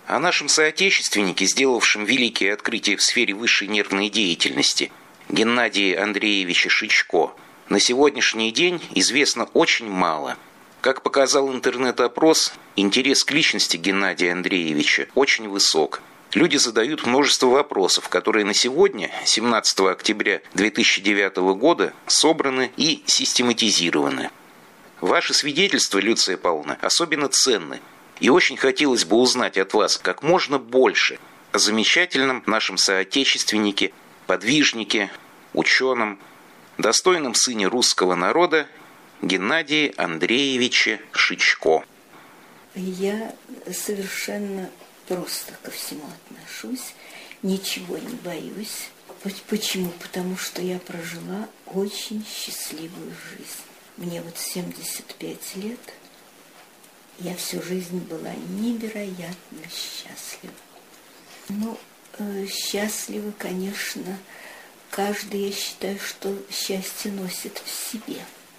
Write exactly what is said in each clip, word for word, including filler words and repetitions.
О нашем соотечественнике, сделавшем великие открытия в сфере высшей нервной деятельности, Геннадии Андреевиче Шичко, на сегодняшний день известно очень мало. Как показал интернет-опрос, интерес к личности Геннадия Андреевича очень высок. Люди задают множество вопросов, которые на сегодня, семнадцатого октября две тысячи девятого года, собраны и систематизированы. Ваши свидетельства, Люция Павловна, особенно ценны. И очень хотелось бы узнать от вас как можно больше о замечательном нашем соотечественнике, подвижнике, ученом, достойном сыне русского народа Геннадии Андреевиче Шичко. Я совершенно просто ко всему отношусь, ничего не боюсь. Почему? Потому что я прожила очень счастливую жизнь. Мне вот семьдесят пять лет. Я всю жизнь была невероятно счастлива. Ну, э, счастлива, конечно, каждый, я считаю, что счастье носит в себе.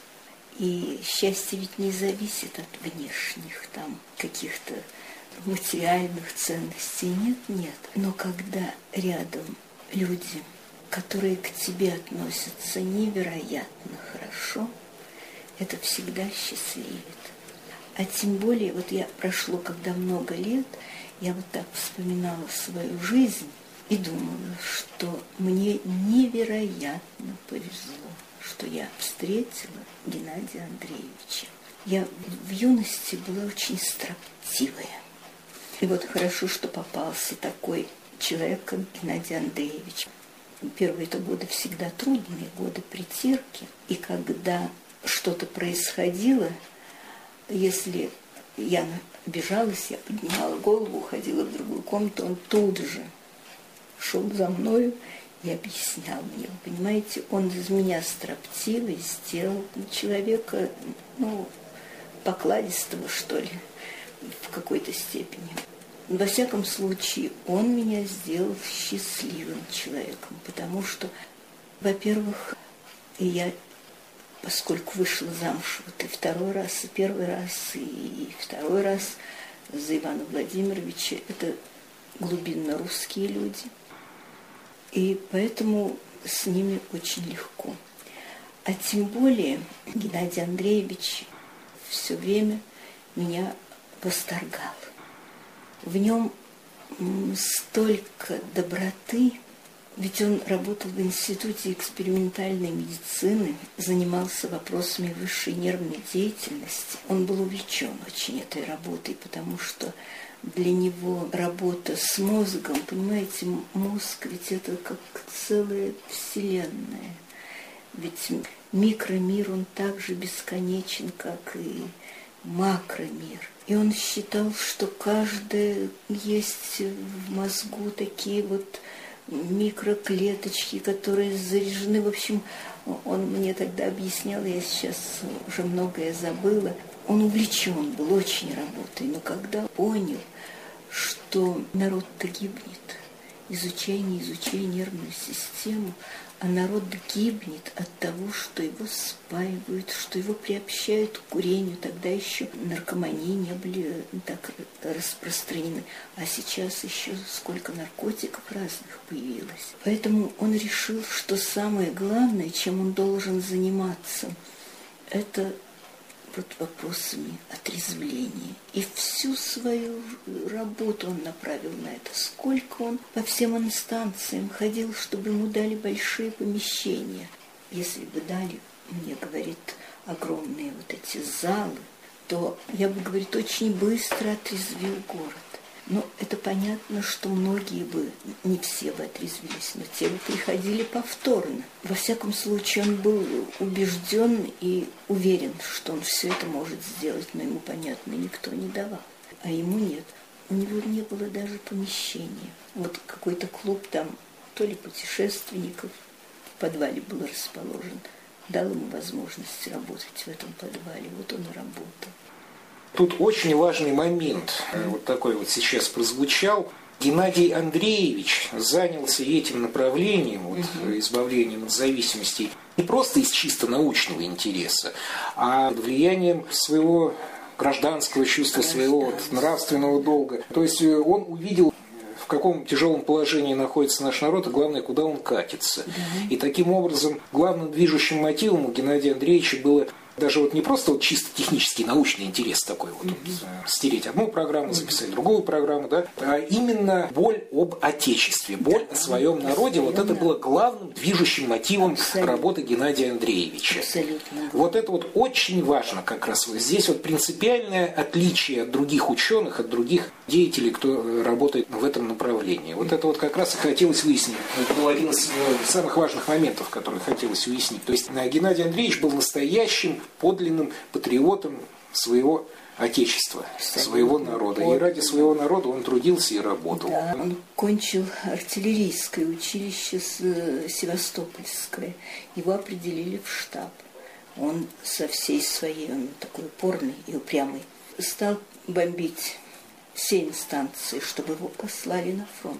И счастье ведь не зависит от внешних там каких-то материальных ценностей. Нет, нет. Но когда рядом люди, которые к тебе относятся невероятно хорошо, это всегда счастливит. А тем более, вот я прошло, когда много лет, я вот так вспоминала свою жизнь и думала, что мне невероятно повезло, что я встретила Геннадия Андреевича. Я в юности была очень строптивая. И вот хорошо, что попался такой человек, как Геннадий Андреевич. Первые-то годы всегда трудные, годы притирки. И когда что-то происходило, если я обижалась, я поднимала голову, уходила в другую комнату, он тут же шел за мною и объяснял мне. Вы понимаете, он из меня строптивый сделал человека, ну, покладистого, что ли, в какой-то степени. Во всяком случае, он меня сделал счастливым человеком, потому что, во-первых, я... Поскольку вышла замуж вот и второй раз, и первый раз, и второй раз за Ивана Владимировича, это глубинно русские люди. И поэтому с ними очень легко. А тем более Геннадий Андреевич все время меня восторгал. В нем столько доброты. Ведь он работал в Институте экспериментальной медицины, занимался вопросами высшей нервной деятельности. Он был увлечен очень этой работой, потому что для него работа с мозгом, понимаете, мозг ведь это как целая вселенная. Ведь микромир, он так же бесконечен, как и макромир. И он считал, что каждое есть в мозгу такие вот микроклеточки, которые заряжены. В общем, он мне тогда объяснял, я сейчас уже многое забыла. Он увлечен был очень работой, но когда понял, что народ-то гибнет, изучай, не изучай нервную систему, а народ гибнет от того, что его спаивают, что его приобщают к курению. Тогда еще наркомании не были так распространены. А сейчас еще сколько наркотиков разных появилось. Поэтому он решил, что самое главное, чем он должен заниматься, это вот вопросами отрезвления. И всю свою работу он направил на это. Сколько он по всем инстанциям ходил, чтобы ему дали большие помещения. Если бы дали, мне, говорит, огромные вот эти залы, то я бы, говорит, очень быстро отрезвил город. Но это понятно, что многие бы, не все бы отрезвились, но те бы приходили повторно. Во всяком случае, он был убежден и уверен, что он все это может сделать, но ему, понятно, никто не давал. А ему нет. У него не было даже помещения. Вот какой-то клуб там, то ли путешественников, в подвале был расположен, дал ему возможность работать в этом подвале. Вот он и работал. Тут очень важный момент, вот такой вот сейчас прозвучал. Геннадий Андреевич занялся этим направлением, вот, угу. избавлением от зависимостей, не просто из чисто научного интереса, а влиянием своего гражданского чувства, своего вот, нравственного долга. То есть он увидел, в каком тяжелом положении находится наш народ, и главное, куда он катится. Да. И таким образом главным движущим мотивом у Геннадия Андреевича было даже вот не просто вот чисто технический научный интерес такой вот, mm-hmm. вот стереть одну программу, записать mm-hmm. другую программу, да, а именно боль об Отечестве, боль да, о своем народе. Вот это было главным движущим мотивом абсолютно. Работы Геннадия Андреевича. Абсолютно. Вот это вот очень важно как раз. Здесь вот принципиальное отличие от других ученых, от других деятелей, кто работает в этом направлении. Вот это вот как раз и хотелось выяснить. Это был один из самых важных моментов, которые хотелось выяснить. То есть Геннадий Андреевич был настоящим подлинным патриотом своего Отечества, абсолютно. Своего народа. И ради своего народа он трудился и работал. Да, он кончил артиллерийское училище Севастопольское. Его определили в штаб. Он со всей своей, он такой упорный и упрямый, стал бомбить семь станций, чтобы его послали на фронт.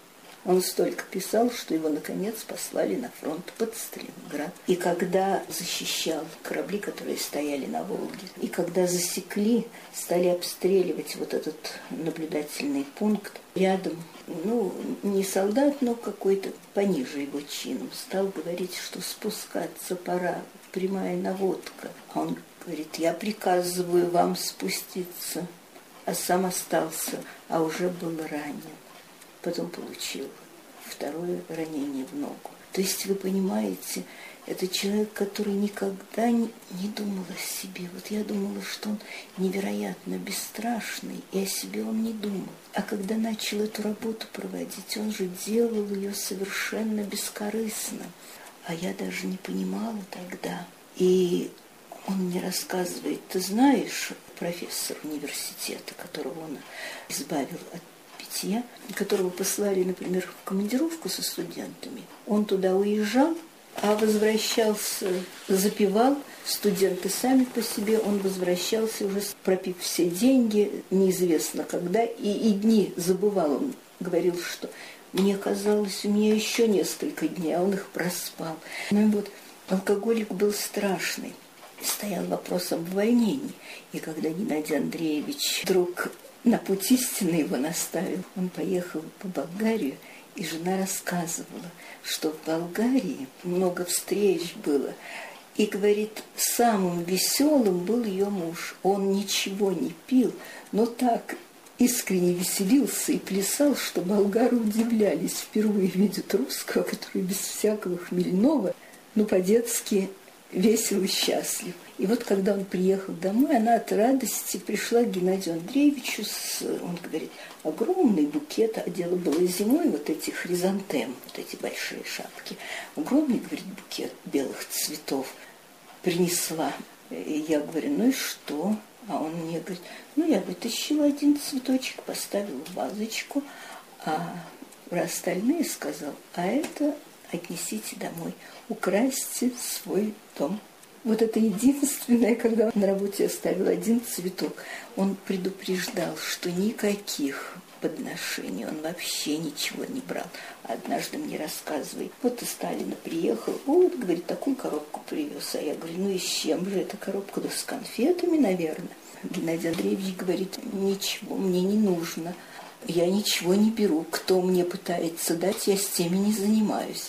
Он столько писал, что его, наконец, послали на фронт под Сталинград. И когда защищал корабли, которые стояли на Волге, и когда засекли, стали обстреливать вот этот наблюдательный пункт, рядом, ну, не солдат, но какой-то пониже его чином, стал говорить, что спускаться пора, прямая наводка. А он говорит: я приказываю вам спуститься, а сам остался, а уже был ранен. Потом получил второе ранение в ногу. То есть, вы понимаете, это человек, который никогда не, не думал о себе. Вот я думала, что он невероятно бесстрашный, и о себе он не думал. А когда начал эту работу проводить, он же делал ее совершенно бескорыстно. А я даже не понимала тогда. И он мне рассказывает: ты знаешь, профессор университета, которого он избавил от питья, которого послали, например, в командировку со студентами, он туда уезжал, а возвращался, запивал, студенты сами по себе, он возвращался уже пропив все деньги, неизвестно когда, и, и дни забывал. Он говорил, что мне казалось, у меня еще несколько дней, а он их проспал. Ну и вот, алкоголик был страшный. Стоял вопрос об увольнении. И когда Геннадий Андреевич вдруг на путь истины его наставил, он поехал по Болгарию, и жена рассказывала, что в Болгарии много встреч было. И, говорит, самым веселым был ее муж. Он ничего не пил, но так искренне веселился и плясал, что болгары удивлялись. Впервые видят русского, который без всякого хмельного, ну, по-детски весел и счастлив. И вот когда он приехал домой, она от радости пришла к Геннадию Андреевичу с, он говорит, огромный букет, а дело было зимой, вот эти хризантемы, вот эти большие шапки. Огромный, говорит, букет белых цветов принесла. И я говорю: ну и что? А он мне говорит: ну я, говорит, еще один цветочек поставил в вазочку, а про остальные сказал: а это отнесите домой, украсьте свой дом. Вот это единственное, когда он на работе оставил один цветок. Он предупреждал, что никаких подношений он вообще ничего не брал. Однажды мне рассказывает: вот из Сталина приехал, вот, говорит, такую коробку привез. А я говорю: ну и с чем же эта коробка? Да с конфетами, наверное. Геннадий Андреевич говорит: ничего мне не нужно. Я ничего не беру. Кто мне пытается дать, я с теми не занимаюсь.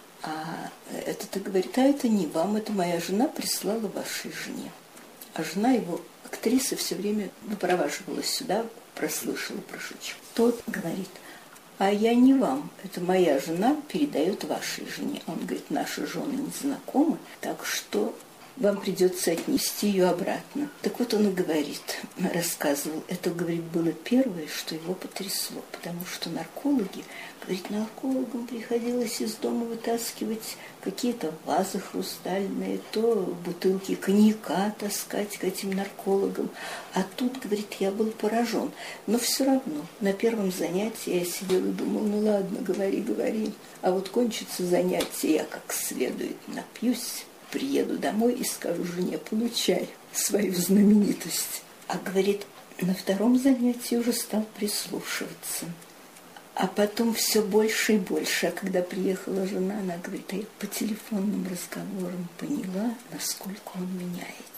А это-то говорит: а это не вам, это моя жена прислала вашей жене. А жена его, актриса, все время выпроваживалась сюда, прослышала про Шучу. Тот говорит: а я не вам, это моя жена передает вашей жене. Он говорит: наши жены не знакомы, так что вам придется отнести ее обратно. Так вот он и говорит, рассказывал, это, говорит, было первое, что его потрясло, потому что наркологи, говорит, наркологам приходилось из дома вытаскивать какие-то вазы хрустальные, то бутылки коньяка таскать к этим наркологам. А тут, говорит, я был поражен. Но все равно на первом занятии я сидел и думал: ну ладно, говори, говори. А вот кончится занятие, я как следует напьюсь, приеду домой и скажу жене: получай свою знаменитость. А, говорит, на втором занятии уже стал прислушиваться. А потом все больше и больше. А когда приехала жена, она говорит: а я по телефонным разговорам поняла, насколько он меняется.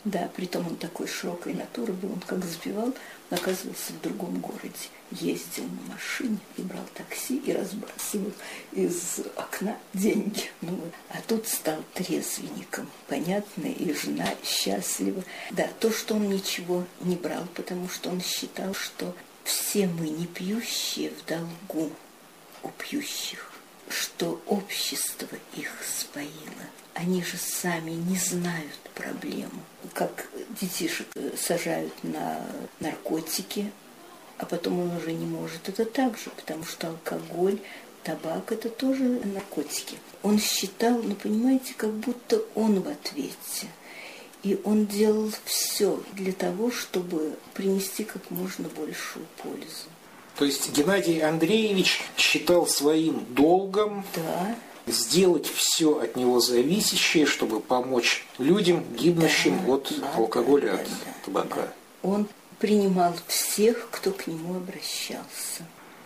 Да, притом он такой широкой натуры был, он как запивал, он оказывался в другом городе. Ездил на машине и брал такси и разбрасывал из окна деньги. Ну, вот. А тут стал трезвенником, понятно, и жена счастлива. Да, то, что он ничего не брал, потому что он считал, что все мы не пьющие в долгу у пьющих, что общество их споило. Они же сами не знают проблему. Как детишек сажают на наркотики, а потом он уже не может. Это так же, потому что алкоголь, табак – это тоже наркотики. Он считал, ну, понимаете, как будто он в ответе. И он делал все для того, чтобы принести как можно большую пользу. То есть Геннадий Андреевич считал своим долгом, да, сделать все от него зависящее, чтобы помочь людям, гибнущим да, от да, алкоголя, да, от да, табака. Да. Он принимал всех, кто к нему обращался.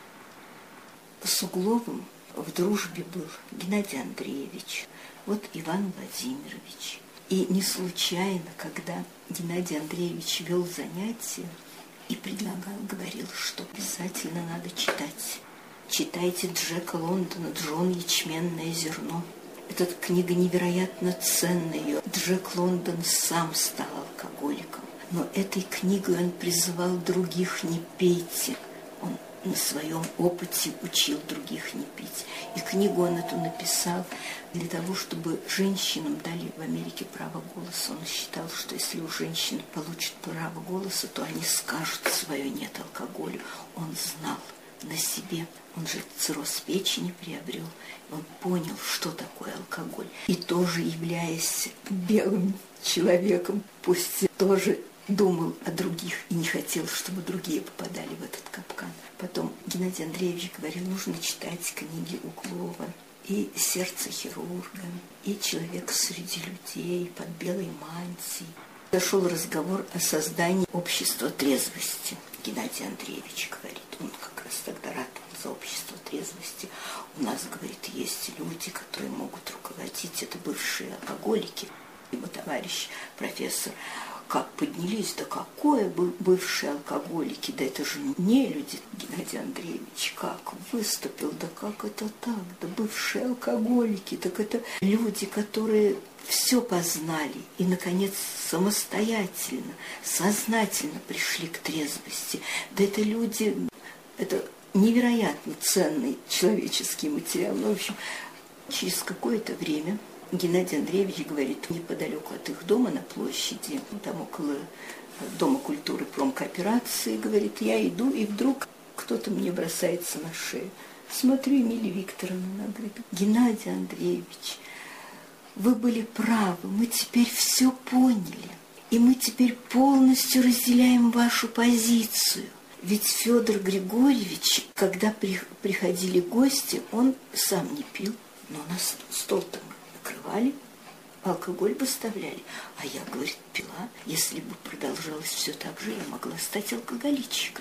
С Угловым в дружбе был Геннадий Андреевич, вот Иван Владимирович. И не случайно, когда Геннадий Андреевич вел занятия и предлагал, говорил, что обязательно надо читать. Читайте Джека Лондона «Джон ячменное зерно». Эта книга невероятно ценная. Джек Лондон сам стал алкоголиком. Но этой книгой он призывал других не пейте. Он на своем опыте учил других не пить. И книгу он эту написал для того, чтобы женщинам дали в Америке право голоса. Он считал, что если у женщин получат право голоса, то они скажут свое «нет» алкоголю. Он знал на себе. Он же цирроз печени приобрел. Он понял, что такое алкоголь. И тоже, являясь белым человеком, пусть тоже думал о других и не хотел, чтобы другие попадали в этот капкан. Потом Геннадий Андреевич говорил, нужно читать книги Углова. И «Сердце хирурга», и «Человек среди людей», «Под белой мантией». Зашел разговор о создании общества трезвости. Геннадий Андреевич говорит, он как раз тогда ратовал за общество трезвости. У нас, говорит, есть люди, которые могут руководить, это бывшие алкоголики. Его товарищ, профессор, как поднялись, да какое бывшие алкоголики, да это же не люди. Геннадий Андреевич как выступил, да как это так, да бывшие алкоголики, так это люди, которые все познали и, наконец, самостоятельно, сознательно пришли к трезвости. Да это люди, это невероятно ценный человеческий материал. Ну, в общем, через какое-то время Геннадий Андреевич говорит, неподалеку от их дома на площади, там около Дома культуры промкооперации, говорит, я иду, и вдруг кто-то мне бросается на шею. Смотрю, Эмилия Викторовна, она говорит, Геннадий Андреевич, вы были правы, мы теперь все поняли, и мы теперь полностью разделяем вашу позицию. Ведь Федор Григорьевич, когда приходили гости, он сам не пил, но на стол там накрывали, алкоголь поставляли. А я, говорит, пила. Если бы продолжалось все так же, я могла стать алкоголичкой.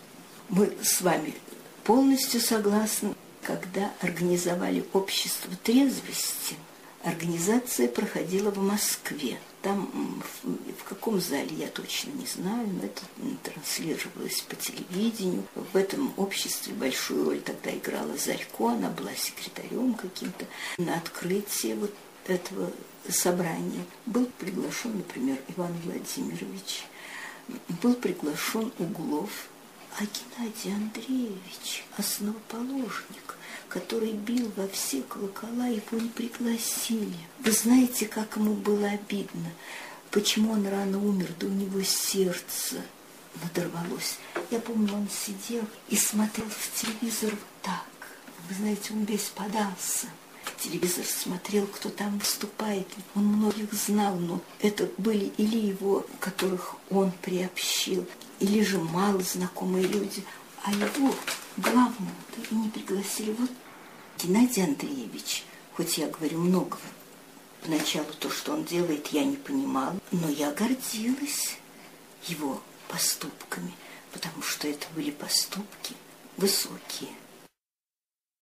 Мы с вами полностью согласны, когда организовали общество трезвости, организация проходила в Москве. Там, в, в каком зале, я точно не знаю, но это транслировалось по телевидению. В этом обществе большую роль тогда играла Зарько, она была секретарем каким-то. На открытие вот этого собрания был приглашен, например, Иван Владимирович, был приглашен Углов, а Геннадий Андреевич, основоположник, который бил во все колокола, его не пригласили. Вы знаете, как ему было обидно, почему он рано умер, да у него сердце надорвалось. Я помню, он сидел и смотрел в телевизор вот так. Вы знаете, он весь подался. Телевизор смотрел, кто там выступает. Он многих знал, но это были или его, которых он приобщил, или же мало знакомые люди. А его главного и не пригласили. Вот Геннадий Андреевич, хоть я говорю многого, поначалу то, что он делает, я не понимала, но я гордилась его поступками, потому что это были поступки высокие.